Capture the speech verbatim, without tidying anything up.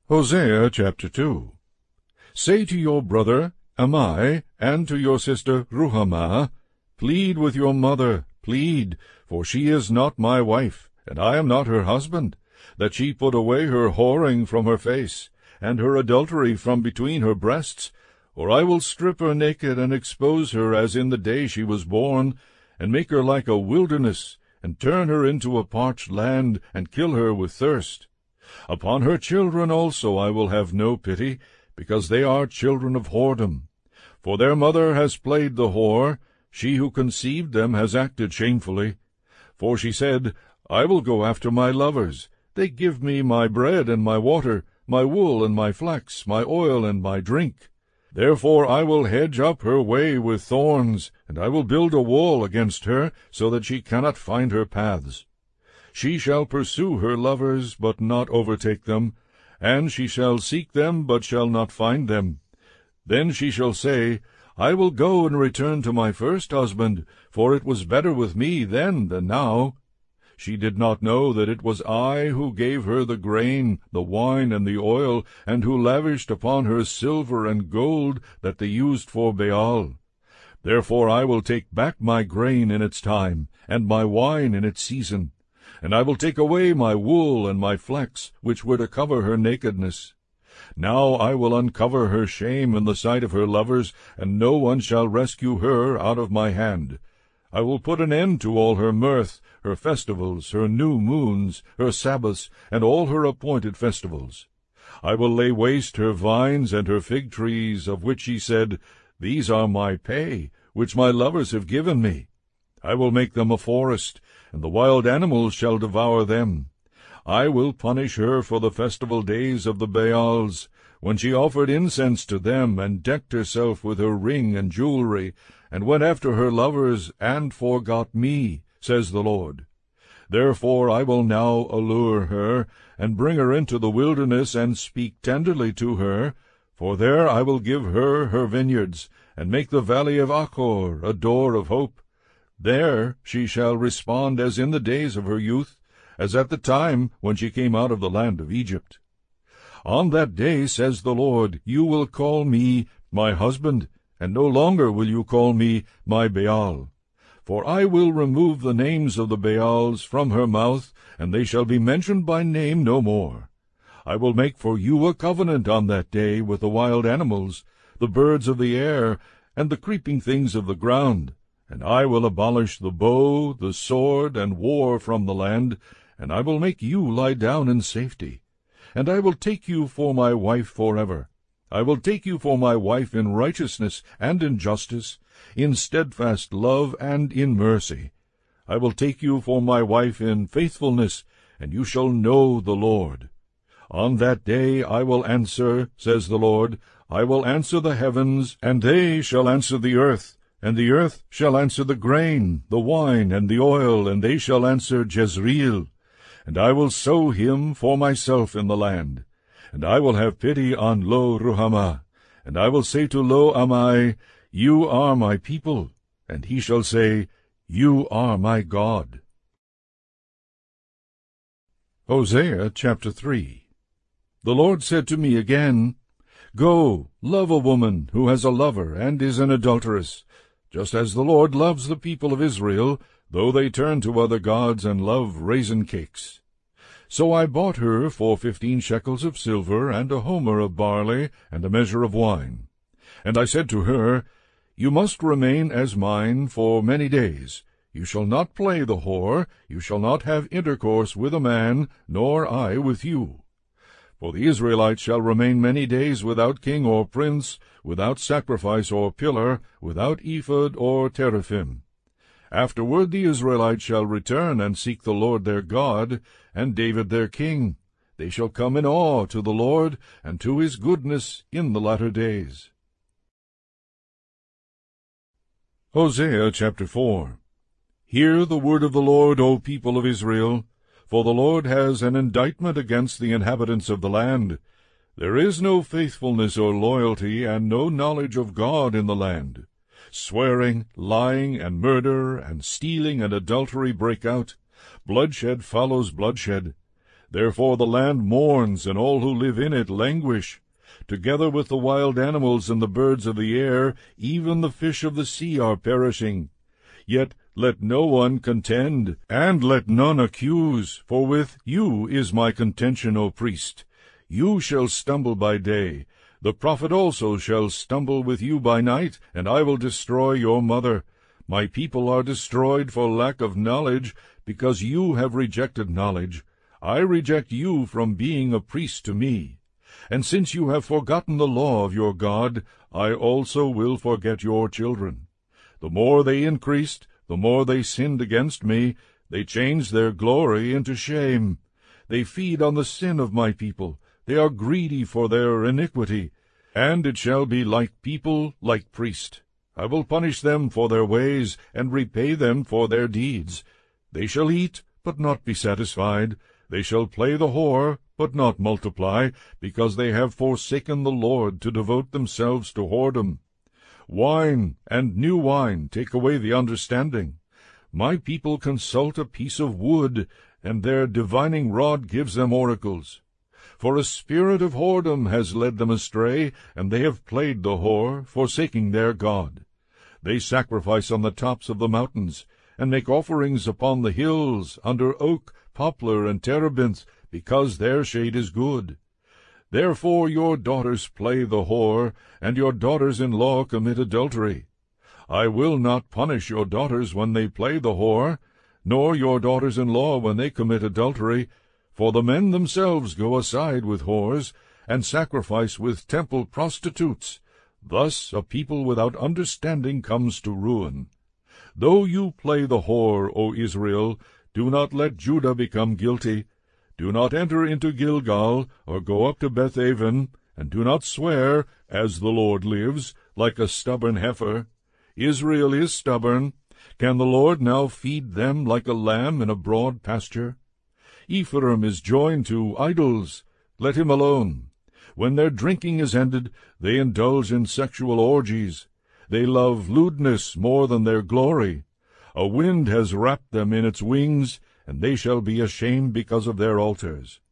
Hosea chapter two. Say to your brother Ammi, and to your sister Ruhamah, Plead with your mother, plead, for she is not my wife, and I am not her husband, that she put away her whoring from her face, and her adultery from between her breasts. Or I will strip her naked, and expose her as in the day she was born, and make her like a wilderness, and turn her into a parched land, and kill her with thirst. Upon her children also I will have no pity, because they are children of whoredom. For their mother has played the whore, she who conceived them has acted shamefully. For she said, I will go after my lovers. They give me my bread and my water, my wool and my flax, my oil and my drink. Therefore I will hedge up her way with thorns, and I will build a wall against her, so that she cannot find her paths. She shall pursue her lovers, but not overtake them, and she shall seek them, but shall not find them. Then she shall say, I will go and return to my first husband, for it was better with me then than now. She did not know that it was I who gave her the grain, the wine, and the oil, and who lavished upon her silver and gold that they used for Baal. Therefore I will take back my grain in its time, and my wine in its season. And I will take away my wool and my flax, which were to cover her nakedness. Now I will uncover her shame in the sight of her lovers, and no one shall rescue her out of my hand. I will put an end to all her mirth, her festivals, her new moons, her Sabbaths, and all her appointed festivals. I will lay waste her vines and her fig trees, of which she said, These are my pay, which my lovers have given me. I will make them a forest, and the wild animals shall devour them. I will punish her for the festival days of the Baals, when she offered incense to them, and decked herself with her ring and jewelry, and went after her lovers, and forgot me, says the Lord. Therefore I will now allure her, and bring her into the wilderness, and speak tenderly to her, for there I will give her her vineyards, and make the valley of Achor a door of hope. There she shall respond as in the days of her youth, as at the time when she came out of the land of Egypt. On that day, says the Lord, you will call me my husband, and no longer will you call me my Baal. For I will remove the names of the Baals from her mouth, and they shall be mentioned by name no more. I will make for you a covenant on that day with the wild animals, the birds of the air, and the creeping things of the ground. And I will abolish the bow, the sword, and war from the land, and I will make you lie down in safety. And I will take you for my wife forever. I will take you for my wife in righteousness and in justice, in steadfast love and in mercy. I will take you for my wife in faithfulness, and you shall know the Lord. On that day I will answer, says the Lord, I will answer the heavens, and they shall answer the earth. And the earth shall answer the grain, the wine, and the oil, and they shall answer Jezreel. And I will sow him for myself in the land. And I will have pity on Lo Ruhamah. And I will say to Lo Ammi, You are my people. And he shall say, You are my God. Hosea chapter three. The Lord said to me again, Go, love a woman who has a lover and is an adulteress, just as the Lord loves the people of Israel, though they turn to other gods and love raisin cakes. So I bought her for fifteen shekels of silver, and a homer of barley, and a measure of wine. And I said to her, You must remain as mine for many days. You shall not play the whore, you shall not have intercourse with a man, nor I with you. For the Israelites shall remain many days without king or prince, without sacrifice or pillar, without ephod or teraphim. Afterward the Israelites shall return and seek the Lord their God, and David their king. They shall come in awe to the Lord, and to his goodness in the latter days. Hosea chapter four. Hear the word of the Lord, O people of Israel. For the Lord has an indictment against the inhabitants of the land. There is no faithfulness or loyalty, and no knowledge of God in the land. Swearing, lying, and murder, and stealing and adultery break out. Bloodshed follows bloodshed. Therefore the land mourns, and all who live in it languish. Together with the wild animals and the birds of the air, even the fish of the sea are perishing. Yet let no one contend, and let none accuse, for with you is my contention, O priest. You shall stumble by day. The prophet also shall stumble with you by night, and I will destroy your mother. My people are destroyed for lack of knowledge, because you have rejected knowledge. I reject you from being a priest to me. And since you have forgotten the law of your God, I also will forget your children. The more they increased, the more they sinned against me. They changed their glory into shame. They feed on the sin of my people. They are greedy for their iniquity. And it shall be like people, like priest. I will punish them for their ways, and repay them for their deeds. They shall eat, but not be satisfied. They shall play the whore, but not multiply, because they have forsaken the Lord to devote themselves to whoredom. Wine and new wine take away the understanding. My people consult a piece of wood, and their divining rod gives them oracles. For a spirit of whoredom has led them astray, and they have played the whore, forsaking their God. They sacrifice on the tops of the mountains, and make offerings upon the hills, under oak, poplar, and terebinth, because their shade is good. Therefore your daughters play the whore, and your daughters-in-law commit adultery. I will not punish your daughters when they play the whore, nor your daughters-in-law when they commit adultery, for the men themselves go aside with whores, and sacrifice with temple prostitutes. Thus a people without understanding comes to ruin. Though you play the whore, O Israel, do not let Judah become guilty. Do not enter into Gilgal, or go up to Bethaven, and do not swear, as the Lord lives, like a stubborn heifer. Israel is stubborn. Can the Lord now feed them like a lamb in a broad pasture? Ephraim is joined to idols. Let him alone. When their drinking is ended, they indulge in sexual orgies. They love lewdness more than their glory. A wind has wrapped them in its wings, and they shall be ashamed because of their altars.